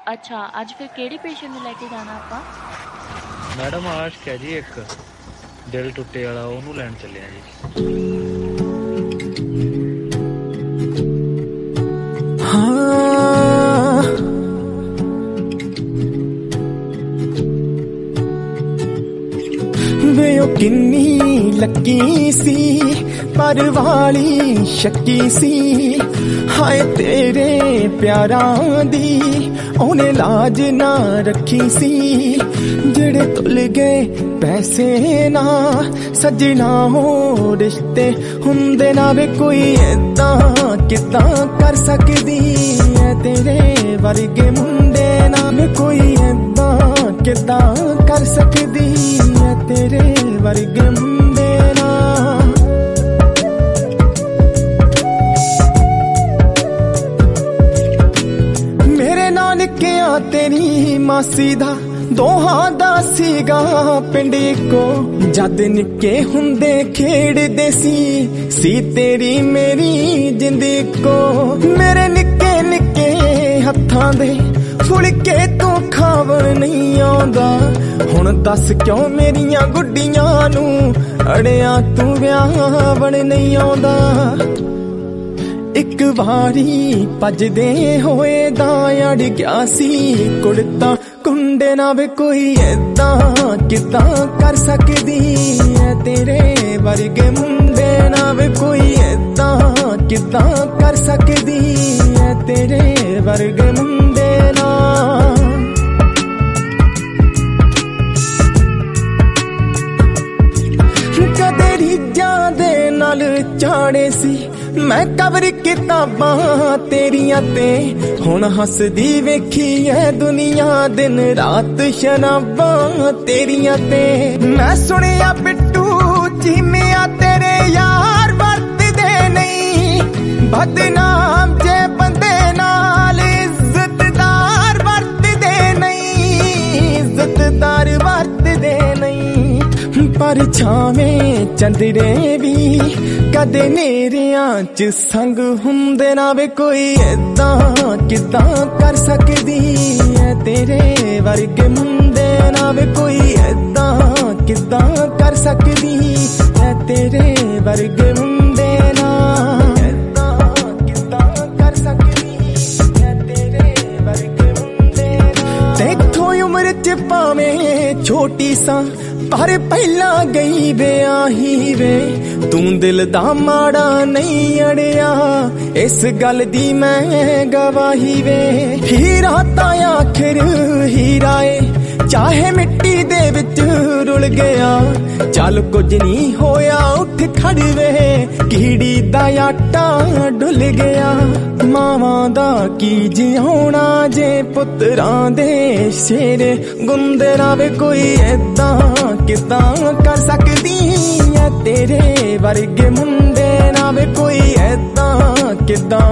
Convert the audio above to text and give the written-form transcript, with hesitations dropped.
ਅੱਛਾ, ਅੱਜ ਫਿਰ ਕਿਹੜੀ ਪੇਸ਼ੈਂਟ ਨੂੰ ਲੈ ਕੇ ਜਾਣਾ ਆਪਾਂ? ਮੈਡਮ ਆਸ਼ਕ ਹੈ ਜੀ, ਇੱਕ ਦਿਲ ਟੁੱਟੇ ਵਾਲਾ, ਉਹਨੂੰ ਲੈਣ ਚੱਲਿਆ ਜੀ। ਹਾਂ ਵੇ ਉਹ ਕਿੰਨੀ ਲੱਕੀ ਸੀ, ਪਰ ਵਾਲੀ ਸ਼ੱਕੀ ਸੀ। ਹਾਏ ਤੇਰੇ ਪਿਆਰਾਂ ਦੀ ਉਹਨੇ ਲਾਜ ਨਾ ਰੱਖੀ ਸੀ। ਜਿਹੜੇ ਤੁਲ ਗਏ ਪੈਸੇ ਨਾ ਸੱਜਣਾ, ਹੋ ਰਿਸ਼ਤੇ ਹੁੰਦੇ ਨਾ ਵੇ। ਕੋਈ ਏਦਾਂ ਕਿੱਦਾਂ ਕਰ ਸਕਦੀ ਐ ਤੇਰੇ ਵਰਗੇ ਮੁੰਡੇ ਨਾ ਵੇ। ਕੋਈ ਏਦਾਂ ਕਿੱਦਾਂ ਕਰ ਸਕਦੀ ਐ ਤੇਰੇ ਵਰਗੇ ਮੁੰਡੇ ਨਾ। ਮੇਰੇ ਨਾਨਕਿਆਂ ਤੇਰੀ ਮਾਸੀ ਦਾ ਦੋਹਾਂ ਦਾ ਸੀਗਾ ਪਿੰਡ ਇੱਕੋ। ਜਦ ਨਿੱਕੇ ਹੁੰਦੇ ਖੇਡਦੇ ਸੀ ਤੇਰੀ ਮੇਰੀ ਜਿੰਦ ਇੱਕੋ। ਮੇਰੇ ਨਿੱਕੇ ਨਿੱਕੇ ਹੱਥਾਂ ਦੇ ਫੁਲਕੇ ਤੂੰ ਖਾਵਣ ਨਹੀਂ ਆਉਂਦਾ। ਹੁਣ ਦੱਸ ਕਿਉਂ ਮੇਰੀਆਂ ਗੁੱਡੀਆਂ ਨੂੰ ਅੜਿਆ ਤੂੰ ਵਿਆਹਵਣ ਨਹੀਂ ਆਉਂਦਾ। ਇੱਕ ਵਾਰੀ ਭੱਜਦੇ ਹੋਏ ਦਾ ਅੜ ਗਿਆ ਸੀ ਕੁੜਤਾ ਕੁੰਡੇ ਨਾ ਵੇ। ਕੋਈ ਏਦਾਂ ਕਿੱਦਾਂ ਕਰ ਸਕਦੀ ਐ ਤੇਰੇ ਵਰਗੇ ਮੁੰਡੇ ਨਾ ਵੇ। ਕੋਈ ਏਦਾਂ ਕਿੱਦਾਂ ਕਰ ਸਕਦੀ ਐ ਤੇਰੇ ਵਰਗੇ ਮੁੰਡੇ ਨਾ। ਕਦੇ ਰੀਝਾਂ ਦੇ ਨਾਲ ਚਾੜੇ ਸੀ ਮੈਂ ਕਬਰ ਕਿਤਾਬਾਂ ਤੇਰੀਆਂ ਤੇ। ਹੁਣ ਹੱਸਦੀ ਵੇਖੀ ਐ ਦੁਨੀਆ ਦਿਨ ਰਾਤ ਸ਼ਰਾਬਾਂ ਤੇਰੀਆਂ ਤੇ। ਮੈਂ ਸੁਣਿਆ ਬਿੱਟੂ ਚੀਮਿਆ ਤੇਰੇ ਯਾਰ ਵਰਤਦੇ ਨਹੀਂ। ਬਦਨਾਮ ਜੇ ਬੰਦੇ ਨਾਲ ਇੱਜ਼ਤਦਾਰ ਵਰਤਦੇ ਨਹੀਂ। ਇੱਜ਼ਤਦਾਰ ਵਰਤਦੇ ਨਹੀਂ। ਪਰ ਛਾਵੇਂ ਚੰਦਰੇ ਵੀ ਕਦੇ ਨੇਰਿਆਂ ਚ ਸੰਗ ਹੁੰਦੇ ਨਾ ਵੇ। ਕੋਈ ਏਦਾਂ ਕਿੱਦਾਂ ਕਰ ਸਕਦੀ ਐ ਤੇਰੇ ਵਰਗੇ ਮੁੰਡੇ ਨਾ ਵੇ। ਕੋਈ ਏਦਾਂ ਕਿੱਦਾਂ ਕਰ ਸਕਦੀ ਐ ਤੇਰੇ ਵਰਗੇ ਮੁੰਡੇ ਨਾ। ਏਦਾਂ ਕਿੱਦਾਂ ਕਰ ਸਕਦੀ ਐ ਤੇਰੇ ਵਰਗੇ ਮੁੰਡੇ ਨਾ। ਤੇਥੋਂ ਉਮਰ ਚ ਭਾਵੇਂ ਛੋਟੀ ਸਾਂ ਪਰ ਪਹਿਲਾਂ ਗਈ ਵਿਆਹੀ ਵੇ। ਤੂੰ ਦਿਲ ਦਾ ਮਾੜਾ ਨਹੀਂ ਅੜਿਆ, ਇਸ ਗੱਲ ਦੀ ਮੈਂ ਗਵਾਹੀ ਵੇ। ਹੀਰਾ ਤਾਂ ਆਖਿਰ ਹੀਰਾ ਏ, ਚਾਹੇ ਮਿੱਟੀ ਦੇ ਵਿੱਚ ਰੁਲ ਗਿਆ। ਚੱਲ ਕੁਝ ਨਹੀਂ ਹੋਇਆ ਉੱਠ ਖੜ ਵੇ, ਕੀੜੀ ਦਾ ਆਟਾ ਡੁੱਲ ਗਿਆ। ਮਾਵਾਂ ਦਾ ਕੀ ਜਿਉਣਾ ਜੇ ਪੁੱਤਰਾਂ ਦੇ ਸ਼ੇਰ ਗੁੰਦੇ ਨਾ ਵੇ। ਕੋਈ ਏਦਾਂ ਕਿੱਦਾਂ ਕਰ ਸਕਦੀ ਐ ਤੇਰੇ ਵਰਗੇ ਮੁੰਡੇ ਨਾ ਵੇ। ਕੋਈ ਏਦਾਂ ਕਿੱਦਾਂ